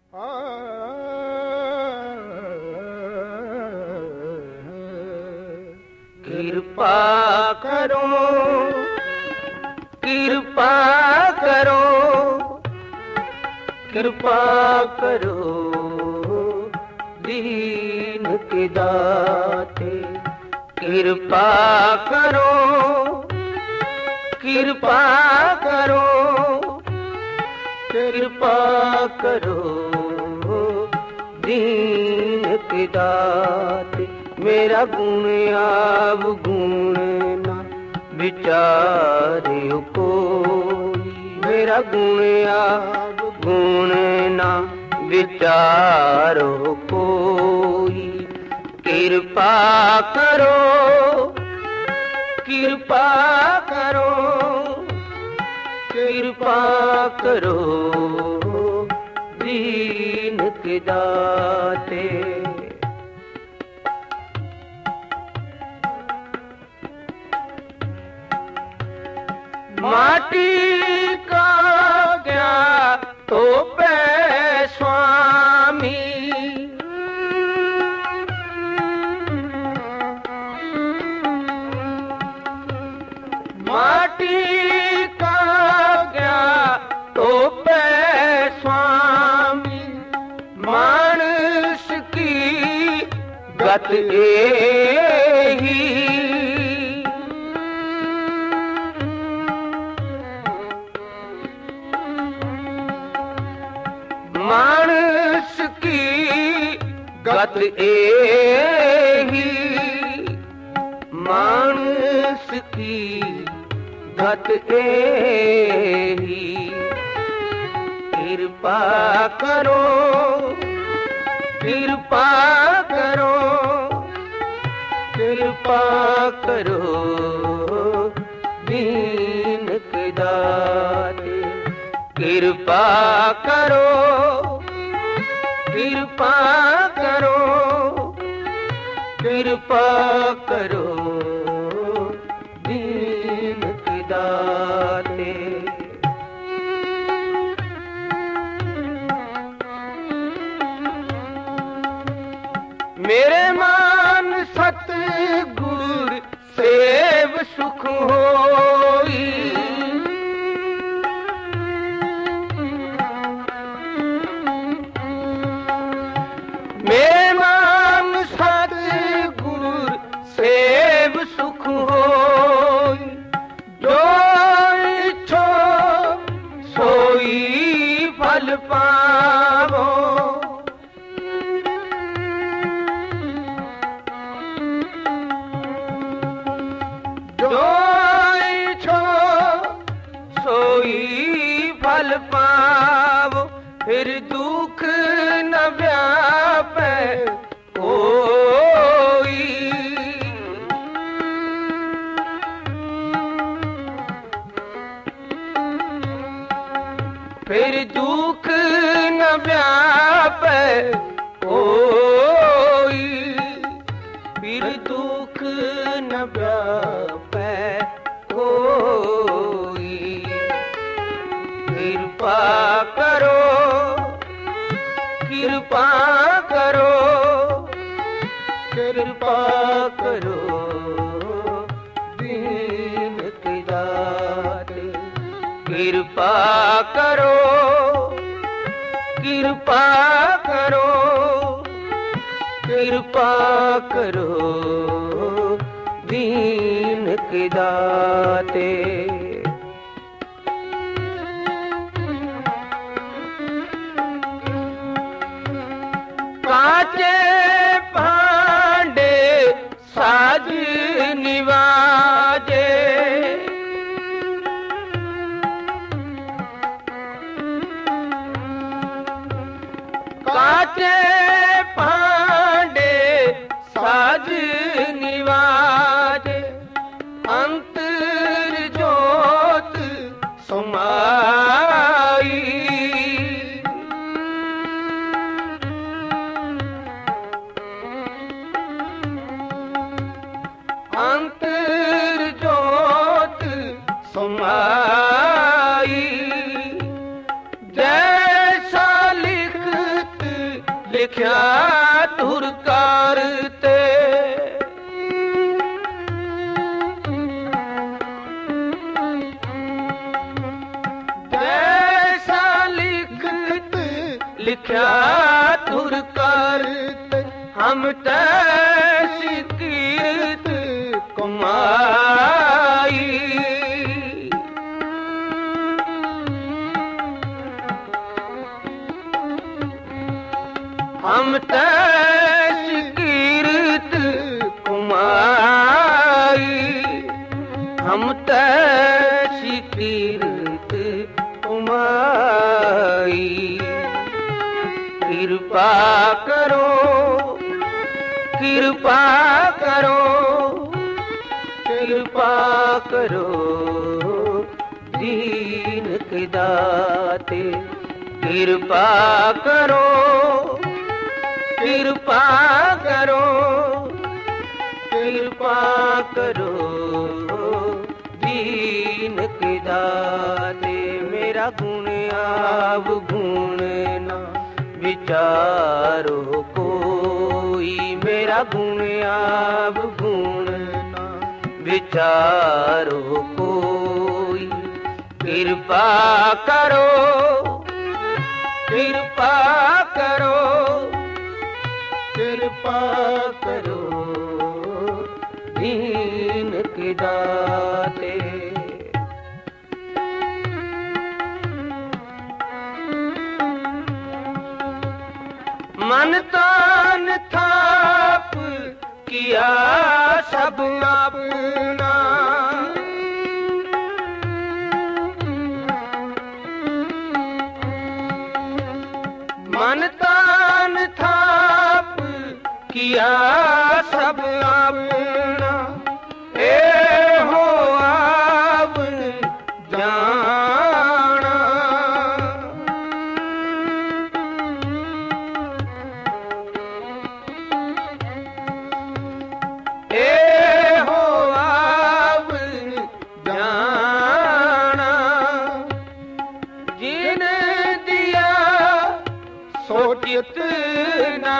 कृपा करो, कृपा करो, कृपा करो दीन के दाते। कृपा करो, कृपा करो, कृपा करो दीन के दाते। मेरा गुण आप गुण ना विचारे कोई, मेरा गुण आप गुण ना विचारो कोई। कृपा करो, कृपा करो, कृपा करो दीन के दाते। माटी का क्या तो पे स्वामी, माटी का क्या तो पे स्वामी। मानस की गत एही, मानस की गत एही, मानस की गत एही। कृपा करो, कृपा करो, कृपा करो दीन के दाते। कृपा करो, कृपा करो, कृपा करो दीन के दाते। मेरे मान सतगुर सेव सुख होई, मेरे मान सतगुर सेव सुख होई। जो इच्छो सोई फल पावो, जो इच्छो सोई फल पावो। फिर दुख न व्यापे कोई, फिर दुख न व्यापे कोई, फिर दुख न व्यापे कोई। कृपा करो, कृपा करो, कृपा करो दीन के दाते। कृपा करो, कृपा करो, कृपा करो दीन के दाते। काचे भांडे साज निवाजे, काचे भांडे साज निवाजे। अंतर जोत समाई, अंतर जोत समाई। जैसा लिख लिखिया धुर करते। जैसा लिखत लिखिया धुर करते, हम तैसी कीर्त कमाई। हम तैसी कीर्त कमाई, हम तैसी कीर्त कमाई। कृपा करो, कृपा करो, कृपा करो दीन के दाते। कृपा करो, कृपा करो, कृपा करो दीन के दाते। मेरा गुण आप गुण ना विचारो कोई, मेरा गुण आप गुण ना विचारो कोई। कृपा करो, कृपा करो, कृपा करो दीन के दाते। मन तान थाप किया सब अपना, मन तान थाप किया सब अपना। ए हो आप जाना, ए हो आप जाना। जिन दिया सोचित ना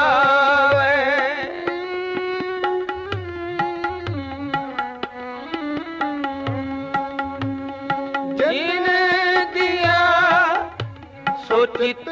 सोचित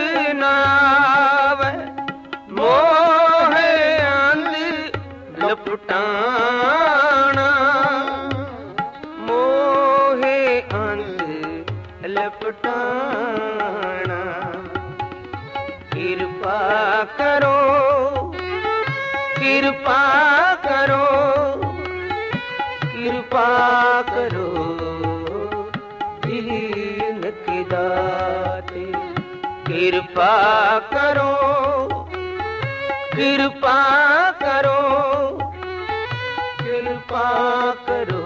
नाव। मोहे अंध लपटाना, मोहे अंध लपटाना। कृपा करो, कृपा करो, कृपा करो दीन के दाते। कृपा करो, कृपा करो, कृपा करो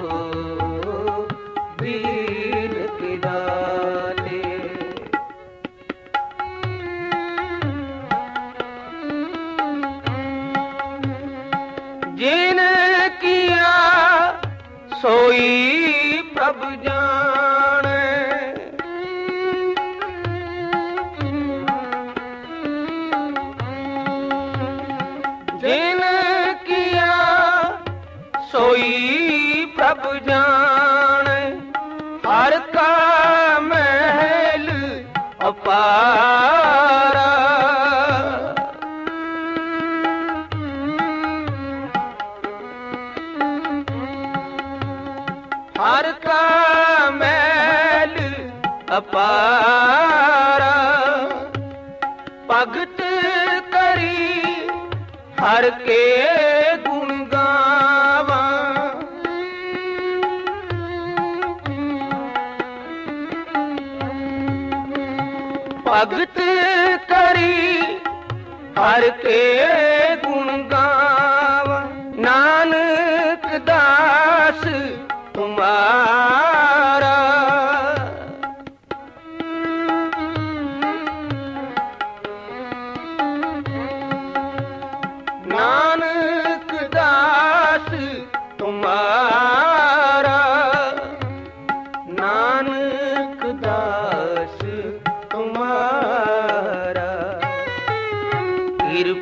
दीन के दाते। जिन किया सोई प्रभु जाने, जिन किया सोई प्रभु जाने। हर का महल अपारा, हर का महल अपारा। भगत करी हर के गुण गावा, भगत करी हर के गुण गावा। नानक दास तुम्हारा, नानक दास तुम्हारा, नानक दास तुम्हारा।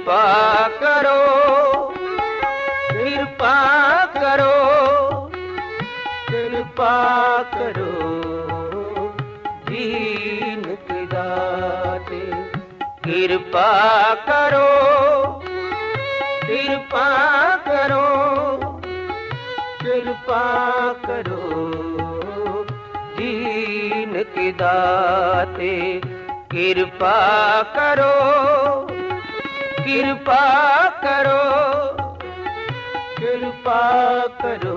कृपा करो, कृपा करो, कृपा करो, दीन के दाते। कृपा करो, कृपा करो, कृपा करो, दीन के दाते। कृपा करो, कृपा करो, कृपा करो,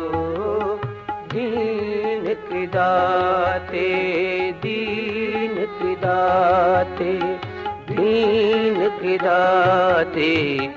दीन के दाते, दीन के दाते, दीन के दाते।